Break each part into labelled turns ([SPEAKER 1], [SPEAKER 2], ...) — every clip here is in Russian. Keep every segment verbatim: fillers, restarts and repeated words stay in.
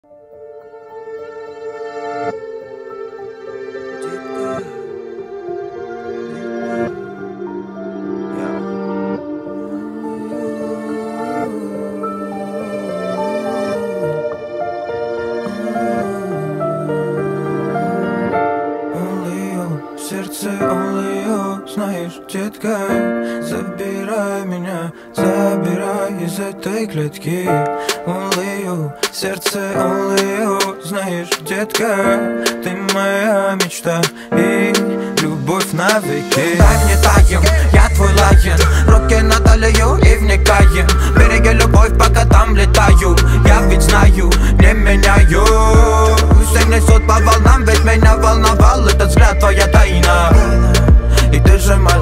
[SPEAKER 1] Знаешь, детка, забирай меня, забирай из этой клетки. Only you, сердце only you. Знаешь, детка, ты моя мечта и любовь навеки.
[SPEAKER 2] Дай мне таем, я твой лайен, руки на талию и вникаем. Береги любовь, пока там летаю. Я ведь знаю, не меняю. Всех несут по волнам, ведь меня волновал этот взгляд, твоя тайна. И ты же my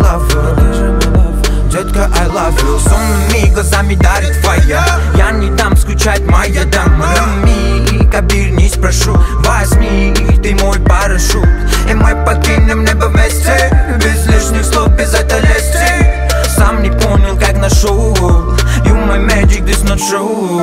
[SPEAKER 2] lover, детка, I love you. Сонными глазами дарит твоя. Я не дам скучать, моя дама. Миг, обернись, прошу, возьми, ты мой парашют. И мы покинем небо вместе, без лишних слов, без этой лести. Сам не понял, как нашел. You my magic, this not true.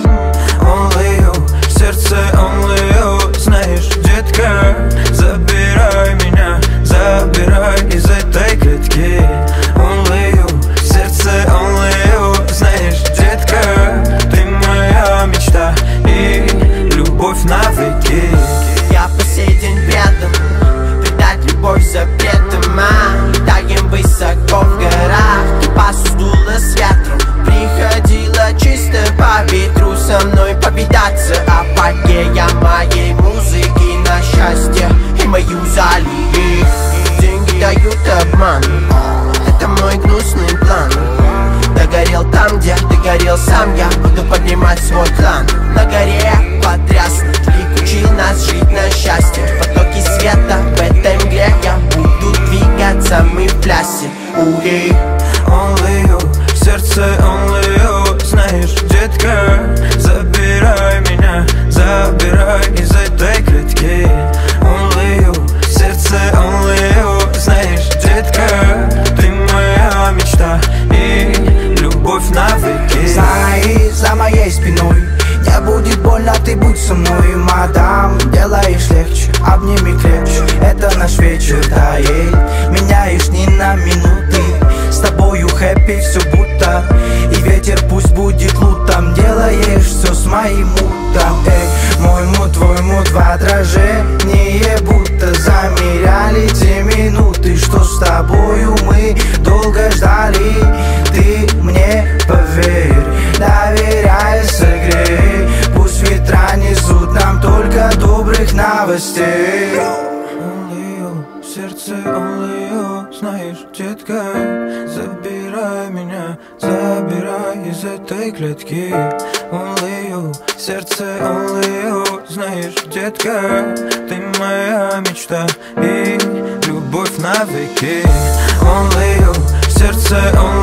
[SPEAKER 1] Only you, сердце only you. Знаешь, детка, забирай меня, забирай из этой клетки. Only you, сердце only you. Знаешь, детка, ты моя мечта и любовь навеки.
[SPEAKER 2] Я по сей день предан, предать любовь запретом. Мы летаем высоко в горах, и пасу сдуло с ветром. Приходила чисто по ветру со мной повидаться. Апогея моей музыки на счастье и мою залили. Деньги дают обман, это мой гнусный план. Догорел там, где догорел сам я. Буду поднимать свой клан. На горе потряснут, лик учил нас жить на счастье. Потоки света в этой мгле, я буду двигаться, мы в плясе. Ури.
[SPEAKER 1] Only you, сердце only you. Знаешь, детка, забирай меня, забирай из этой клетки. Only you, сердце only you. Знаешь, детка, ты моя мечта и любовь навеки.
[SPEAKER 3] Знай, за моей спиной не будет больно, ты будь со мной, мадам. Делаешь легче, обними крепче, это наш вечер, да, ей. Меняешь ни на минуты, с тобою хэппи все будто. И ветер пусть будет лутом, делаешь все с моим мутом. Эй, мой мут, твой мут в отражении, будто замеряли те минуты, что с тобою мы долго ждали. Ты мне поверь, доверяй, согрей. Пусть ветра несут нам только добрых новостей.
[SPEAKER 1] Only you, сердце only you. Знаешь, детка, забирай меня, забирай из этой клетки. Only you, сердце only you. Знаешь, детка, ты моя мечта и любовь навеки. Only you, сердце only you.